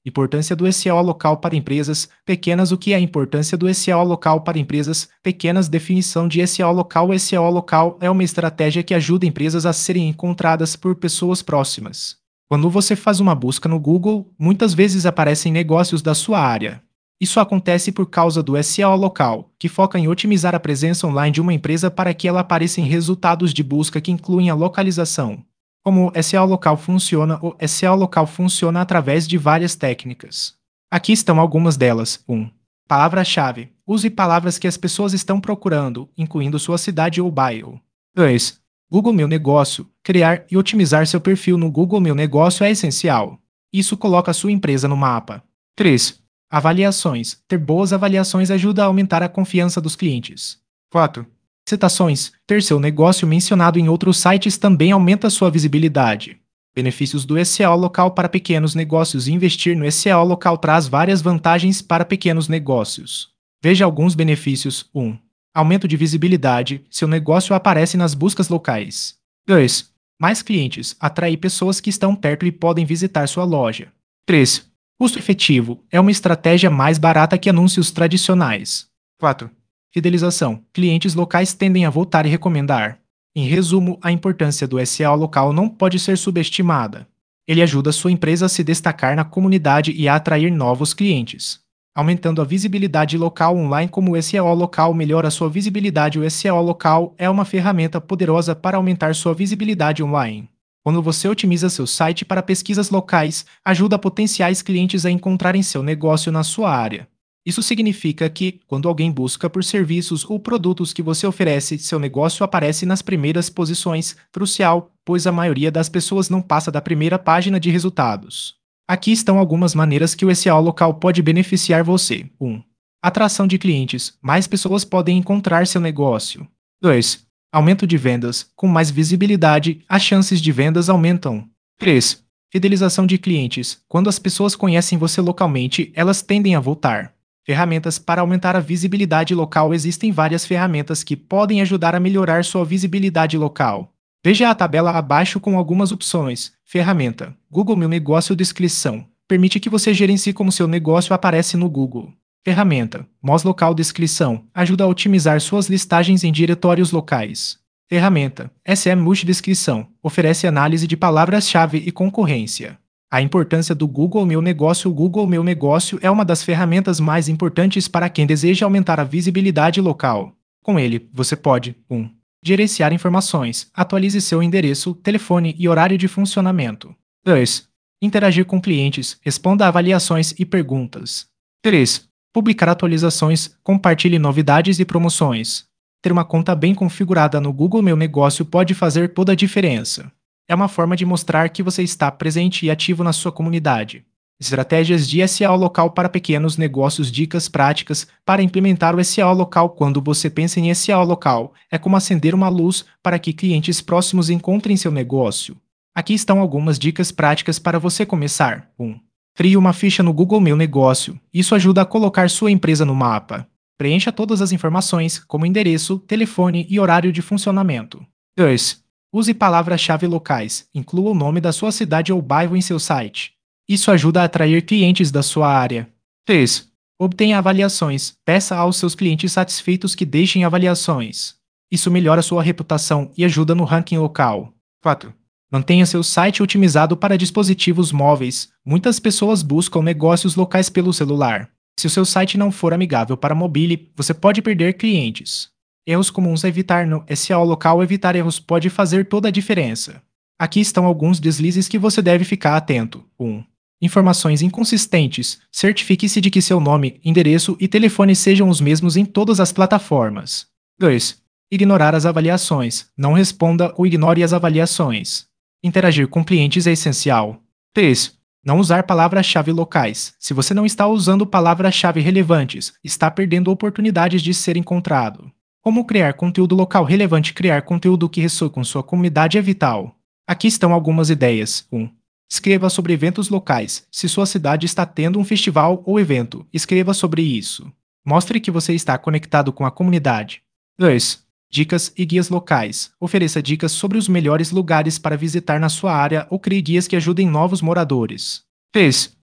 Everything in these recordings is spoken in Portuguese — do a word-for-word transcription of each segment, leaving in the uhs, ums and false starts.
Importância do S E O local para empresas pequenas. O que é a importância do S E O local para empresas pequenas? Definição de S E O local. O S E O local é uma estratégia que ajuda empresas a serem encontradas por pessoas próximas. Quando você faz uma busca no Google, muitas vezes aparecem negócios da sua área. Isso acontece por causa do S E O local, que foca em otimizar a presença online de uma empresa para que ela apareça em resultados de busca que incluem a localização. Como o S E O local funciona? O S E O local funciona através de várias técnicas. Aqui estão algumas delas. um. Palavra-chave. Use palavras que as pessoas estão procurando, incluindo sua cidade ou bairro. dois. Google Meu Negócio. Criar e otimizar seu perfil no Google Meu Negócio é essencial. Isso coloca sua empresa no mapa. três. Avaliações. Ter boas avaliações ajuda a aumentar a confiança dos clientes. quatro. Citações. Ter seu negócio mencionado em outros sites também aumenta sua visibilidade. Benefícios do S E O local para pequenos negócios. Investir no S E O local traz várias vantagens para pequenos negócios. Veja alguns benefícios. um. Aumento de visibilidade. Seu negócio aparece nas buscas locais. dois. Mais clientes. Atrair pessoas que estão perto e podem visitar sua loja. três. Custo efetivo. É uma estratégia mais barata que anúncios tradicionais. quatro. Fidelização. Clientes locais tendem a voltar e recomendar. Em resumo, a importância do S E O local não pode ser subestimada. Ele ajuda sua empresa a se destacar na comunidade e a atrair novos clientes. Aumentando a visibilidade local online. Como o S E O local melhora sua visibilidade? O S E O local é uma ferramenta poderosa para aumentar sua visibilidade online. Quando você otimiza seu site para pesquisas locais, ajuda potenciais clientes a encontrarem seu negócio na sua área. Isso significa que, quando alguém busca por serviços ou produtos que você oferece, seu negócio aparece nas primeiras posições, crucial, pois a maioria das pessoas não passa da primeira página de resultados. Aqui estão algumas maneiras que o S E O local pode beneficiar você. um. Atração de clientes. Mais pessoas podem encontrar seu negócio. dois. Aumento de vendas. Com mais visibilidade, as chances de vendas aumentam. três. Fidelização de clientes. Quando as pessoas conhecem você localmente, elas tendem a voltar. Ferramentas para aumentar a visibilidade local. Existem várias ferramentas que podem ajudar a melhorar sua visibilidade local. Veja a tabela abaixo com algumas opções. Ferramenta. Google Meu Negócio. Descrição. Permite que você gerencie como seu negócio aparece no Google. Ferramenta. Moz Local. Descrição. Ajuda a otimizar suas listagens em diretórios locais. Ferramenta. S E M Multi. Descrição. Oferece análise de palavras-chave e concorrência. A importância do Google Meu Negócio. O Google Meu Negócio é uma das ferramentas mais importantes para quem deseja aumentar a visibilidade local. Com ele, você pode um. Gerenciar informações. Atualize seu endereço, telefone e horário de funcionamento. dois. Interagir com clientes. Responda a avaliações e perguntas. três. Publicar atualizações. Compartilhe novidades e promoções. Ter uma conta bem configurada no Google Meu Negócio pode fazer toda a diferença. É uma forma de mostrar que você está presente e ativo na sua comunidade. Estratégias de S E O local para pequenos negócios. Dicas práticas para implementar o S E O local. Quando você pensa em S E O local, é como acender uma luz para que clientes próximos encontrem seu negócio. Aqui estão algumas dicas práticas para você começar. um. Crie uma ficha no Google Meu Negócio. Isso ajuda a colocar sua empresa no mapa. Preencha todas as informações, como endereço, telefone e horário de funcionamento. dois. Use palavras-chave locais. Inclua o nome da sua cidade ou bairro em seu site. Isso ajuda a atrair clientes da sua área. três. Obtenha avaliações. Peça aos seus clientes satisfeitos que deixem avaliações. Isso melhora sua reputação e ajuda no ranking local. quatro. Mantenha seu site otimizado para dispositivos móveis. Muitas pessoas buscam negócios locais pelo celular. Se o seu site não for amigável para mobile, você pode perder clientes. Erros comuns a evitar no S E O local. Evitar erros pode fazer toda a diferença. Aqui estão alguns deslizes que você deve ficar atento. um. Informações inconsistentes. Certifique-se de que seu nome, endereço e telefone sejam os mesmos em todas as plataformas. dois. Ignorar as avaliações. Não responda ou ignore as avaliações. Interagir com clientes é essencial. três. Não usar palavras-chave locais. Se você não está usando palavras-chave relevantes, está perdendo oportunidades de ser encontrado. Como criar conteúdo local relevante? Criar conteúdo que ressoe com sua comunidade é vital. Aqui estão algumas ideias. um. Escreva sobre eventos locais. Se sua cidade está tendo um festival ou evento, escreva sobre isso. Mostre que você está conectado com a comunidade. dois. Dicas e guias locais. Ofereça dicas sobre os melhores lugares para visitar na sua área ou crie guias que ajudem novos moradores. três.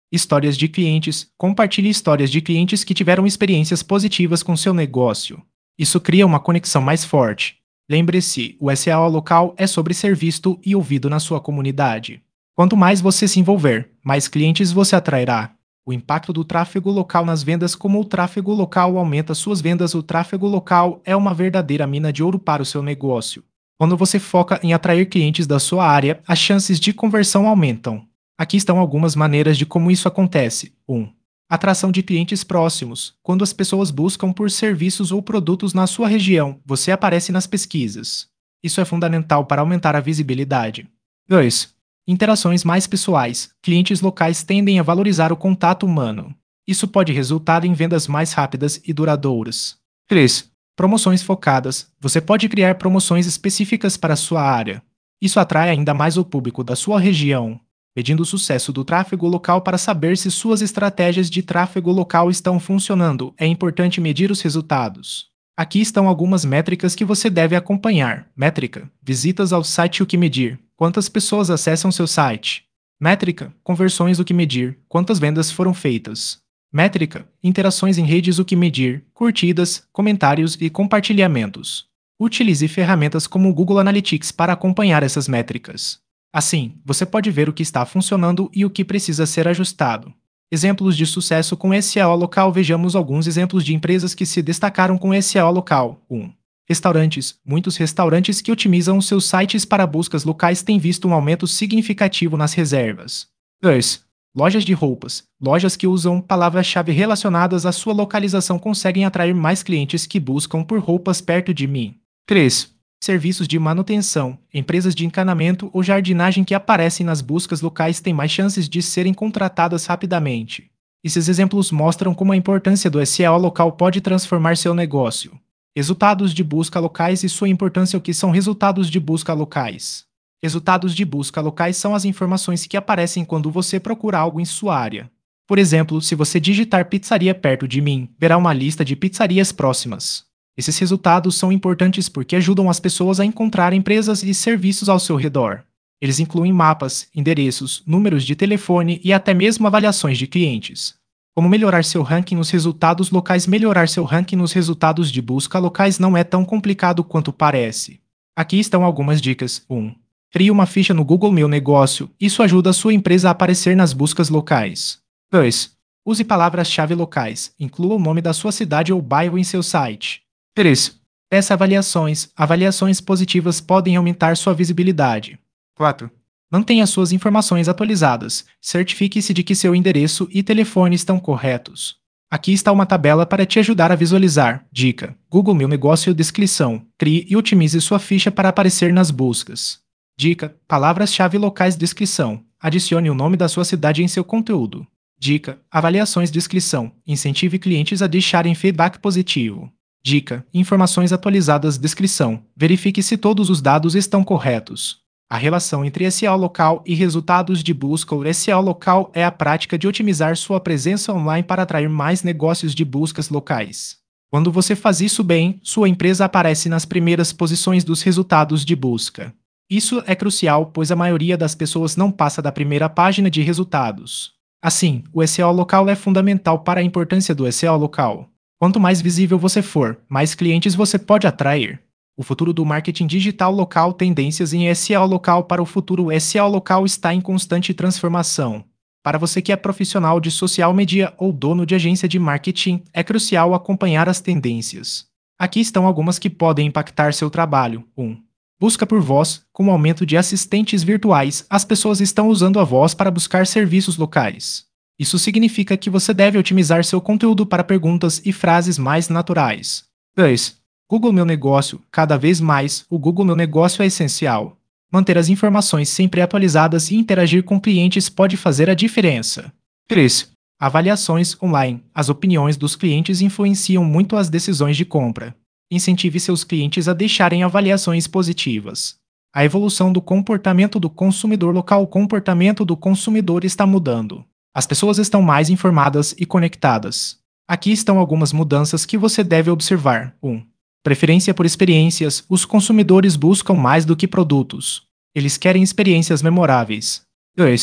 Histórias de clientes. Compartilhe histórias de clientes que tiveram experiências positivas com seu negócio. Isso cria uma conexão mais forte. Lembre-se, o S E O local é sobre ser visto e ouvido na sua comunidade. Quanto mais você se envolver, mais clientes você atrairá. O impacto do tráfego local nas vendas. Como o tráfego local aumenta suas vendas, o tráfego local é uma verdadeira mina de ouro para o seu negócio. Quando você foca em atrair clientes da sua área, as chances de conversão aumentam. Aqui estão algumas maneiras de como isso acontece. um. Atração de clientes próximos. Quando as pessoas buscam por serviços ou produtos na sua região, você aparece nas pesquisas. Isso é fundamental para aumentar a visibilidade. dois. Interações mais pessoais. Clientes locais tendem a valorizar o contato humano. Isso pode resultar em vendas mais rápidas e duradouras. três. Promoções focadas. Você pode criar promoções específicas para a sua área. Isso atrai ainda mais o público da sua região. Medindo o sucesso do tráfego local. Para saber se suas estratégias de tráfego local estão funcionando, é importante medir os resultados. Aqui estão algumas métricas que você deve acompanhar. Métrica: visitas ao site. O que medir? Quantas pessoas acessam seu site? Métrica: conversões. O que medir? Quantas vendas foram feitas? Métrica: interações em redes. O que medir? Curtidas, comentários e compartilhamentos. Utilize ferramentas como o Google Analytics para acompanhar essas métricas. Assim, você pode ver o que está funcionando e o que precisa ser ajustado. Exemplos de sucesso com S E O local. Vejamos alguns exemplos de empresas que se destacaram com S E O local. um. Restaurantes. Muitos restaurantes que otimizam seus sites para buscas locais têm visto um aumento significativo nas reservas. dois. Lojas de roupas. Lojas que usam palavras-chave relacionadas à sua localização conseguem atrair mais clientes que buscam por roupas perto de mim. três. Serviços de manutenção. Empresas de encanamento ou jardinagem que aparecem nas buscas locais têm mais chances de serem contratadas rapidamente. Esses exemplos mostram como a importância do S E O local pode transformar seu negócio. Resultados de busca locais e sua importância. O que são resultados de busca locais? Resultados de busca locais são as informações que aparecem quando você procura algo em sua área. Por exemplo, se você digitar pizzaria perto de mim, verá uma lista de pizzarias próximas. Esses resultados são importantes porque ajudam as pessoas a encontrar empresas e serviços ao seu redor. Eles incluem mapas, endereços, números de telefone e até mesmo avaliações de clientes. Como melhorar seu ranking nos resultados locais? Melhorar seu ranking nos resultados de busca locais não é tão complicado quanto parece. Aqui estão algumas dicas. um. Crie uma ficha no Google Meu Negócio. Isso ajuda a sua empresa a aparecer nas buscas locais. dois. Use palavras-chave locais. Inclua o nome da sua cidade ou bairro em seu site. três. Peça avaliações. Avaliações positivas podem aumentar sua visibilidade. quatro. Mantenha suas informações atualizadas. Certifique-se de que seu endereço e telefone estão corretos. Aqui está uma tabela para te ajudar a visualizar. Dica: Google Meu Negócio. Descrição: crie e otimize sua ficha para aparecer nas buscas. Dica: palavras-chave locais. Descrição: adicione o nome da sua cidade em seu conteúdo. Dica: avaliações. Descrição: incentive clientes a deixarem feedback positivo. Dica: informações atualizadas. Descrição: verifique se todos os dados estão corretos. A relação entre S E O local e resultados de busca. O S E O local é a prática de otimizar sua presença online para atrair mais negócios de buscas locais. Quando você faz isso bem, sua empresa aparece nas primeiras posições dos resultados de busca. Isso é crucial, pois a maioria das pessoas não passa da primeira página de resultados. Assim, o S E O local é fundamental para a importância do S E O local. Quanto mais visível você for, mais clientes você pode atrair. O futuro do marketing digital local. Tendências em S E O local. Para o futuro, o S E O local está em constante transformação. Para você que é profissional de social media ou dono de agência de marketing, é crucial acompanhar as tendências. Aqui estão algumas que podem impactar seu trabalho. um. Busca por voz. Com o aumento de assistentes virtuais, as pessoas estão usando a voz para buscar serviços locais. Isso significa que você deve otimizar seu conteúdo para perguntas e frases mais naturais. dois. Google Meu Negócio. Cada vez mais, o Google Meu Negócio é essencial. Manter as informações sempre atualizadas e interagir com clientes pode fazer a diferença. três. Avaliações online. As opiniões dos clientes influenciam muito as decisões de compra. Incentive seus clientes a deixarem avaliações positivas. A evolução do comportamento do consumidor local. O comportamento do consumidor está mudando. As pessoas estão mais informadas e conectadas. Aqui estão algumas mudanças que você deve observar. um. Preferência por experiências. Os consumidores buscam mais do que produtos. Eles querem experiências memoráveis. dois.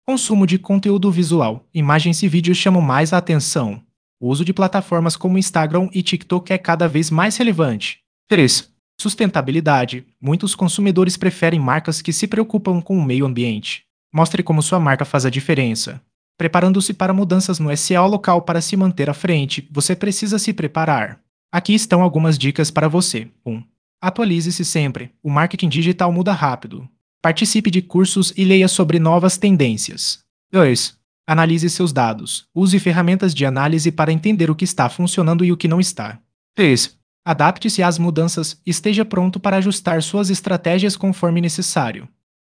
Consumo de conteúdo visual, imagens e vídeos chamam mais a atenção. O uso de plataformas como Instagram e TikTok é cada vez mais relevante. três. Sustentabilidade. Muitos consumidores preferem marcas que se preocupam com o meio ambiente. Mostre como sua marca faz a diferença. Preparando-se para mudanças no S E O local para se manter à frente, você precisa se preparar. Aqui estão algumas dicas para você. um. Atualize-se sempre. O marketing digital muda rápido. Participe de cursos e leia sobre novas tendências. dois. Analise seus dados. Use ferramentas de análise para entender o que está funcionando e o que não está. três. Adapte-se às mudanças e esteja pronto para ajustar suas estratégias conforme necessário.